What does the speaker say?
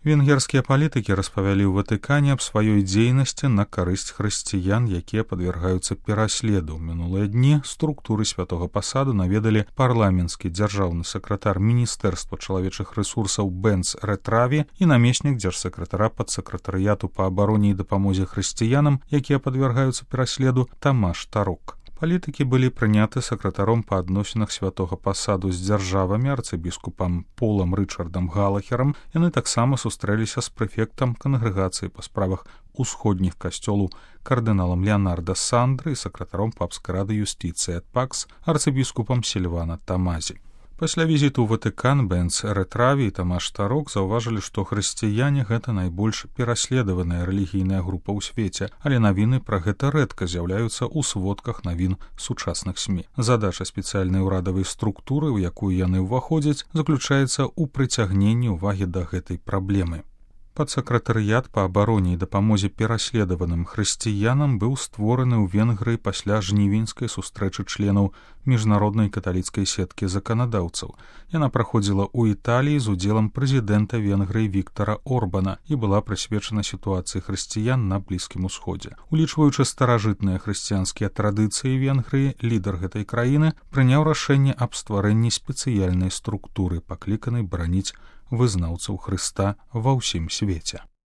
Венгерскія палітыкі распавялі ў Ватыкане аб сваёй дзейнасці на карысць хрысціян, якія падвяргаюцца пераследу. У мінулыя дні структуры святога пасаду наведалі парламенtsкі дзяржаўны сакратар Міністэрства чалавечых рэсурсаў Бенц Рэтраві і намеснік дзяржсакратара падсакратарыяту па абароне і дапамозе хрысціянам, якія падвяргаюцца пераследу, Тамаш Тарок. Палітыкі былі прыняты сакратаром па адносінах святога пасаду з дзяржавамі арцыбіскупам Полам Рычардам Галахерам. Яны таксама сустрэліся з прэфектам кангрэгацыі па справах усходніх касцёлаў кардыналам Леонардо Сандры і сакратаром папскай рады юстыцыі ад Пакс арцыбіскупам Сільвана Тамазі. Пасля візіту ў Ватыкан Бенц Рэтраві і Тамаш Тарок заўважылі, што хрысціяне — гэта найбольш пераследаваная рэлігійная група ў свеце, але навіны пра гэта рэдка з'яўляюцца ў сводках навін сучасных СМІ. Задача спецыяльнай урадавай структуры, у якую яны ўваходзяць, заключаецца ў прыцягненні ўвагі да гэтай праблемы. Падсакратарыят па абароне і дапамозе пераследаваным хрысціянам быў створаны ў Венгрыі пасля жнівеньскай сустрэчы членаў міжнароднай каталіцкай сеткі заканадаўцаў. Яна праходзіла ў Італіі з удзелам прэзідэнта Венгрыі Віктара Орбана і была прысвечана сітуацыі хрысціян на Блізкім Усходзе. Улічваючы старажытныя хрысціянскія традыцыі Венгрыі, лідар гэтай краіны прыняў рашэнне аб стварэнні спецыяльнай структуры, пакліканай бараніць вызнаўцаў Хрыста ва ўсім свеце.